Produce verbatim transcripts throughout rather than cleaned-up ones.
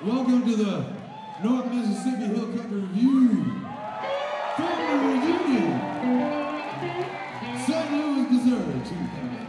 Welcome to the North Mississippi Hill Country Review Family Reunion, Saint Louis, Missouri, two thousand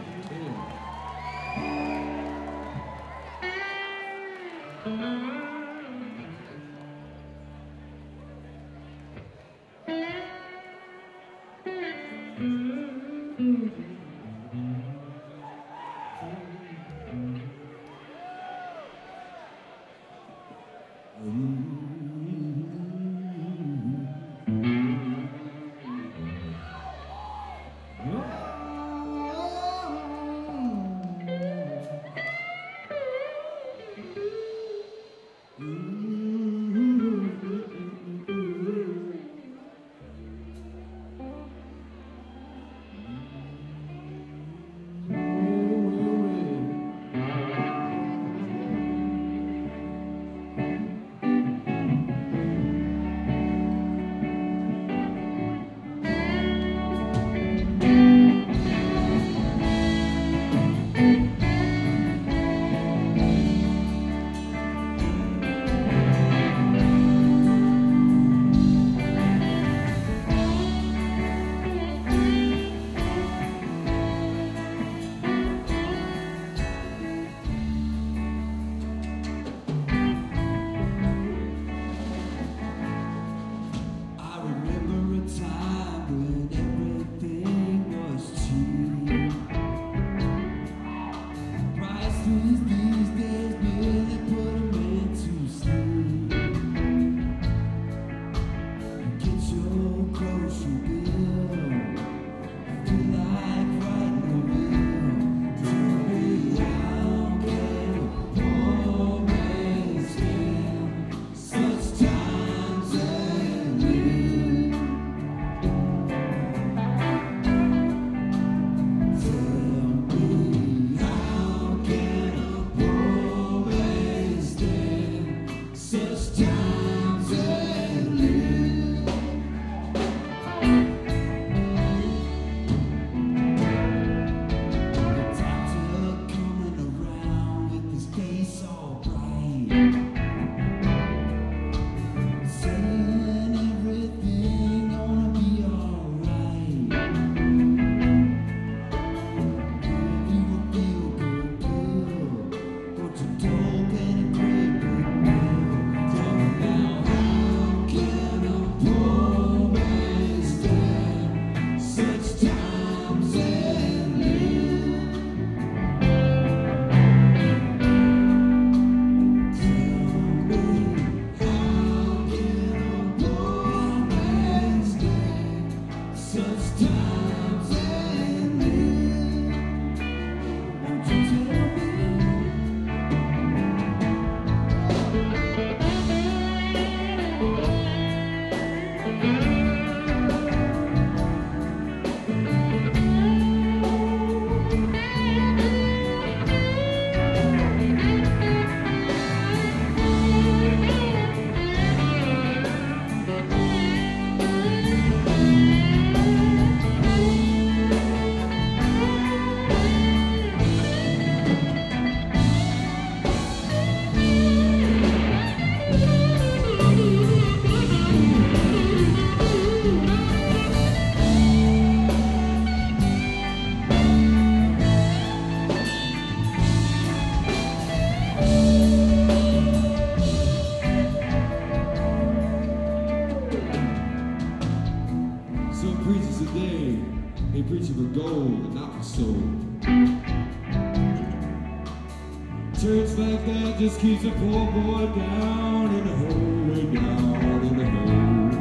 just keeps a poor boy down in a hole, way down in a hole.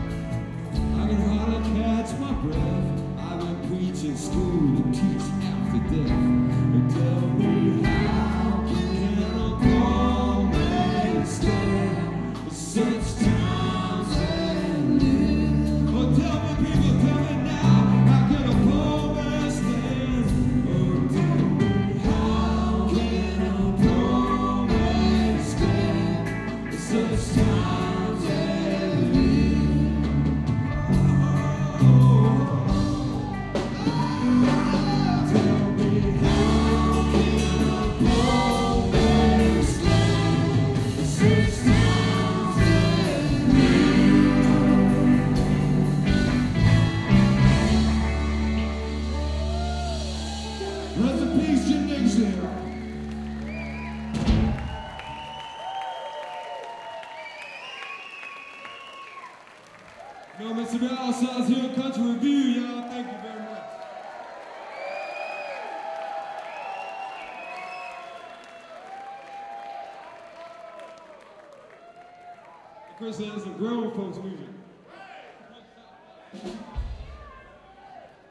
I can hardly catch my breath. I've been preaching school to teach after death. And tell me how can a poor man stand such times and live? Oh, tell me, people, tell me now, how can a poor man stand? Oh, tell me, how can a poor such times It's the Alsace Hill Country Review, y'all. Thank you very much. Chris has some grown folks music.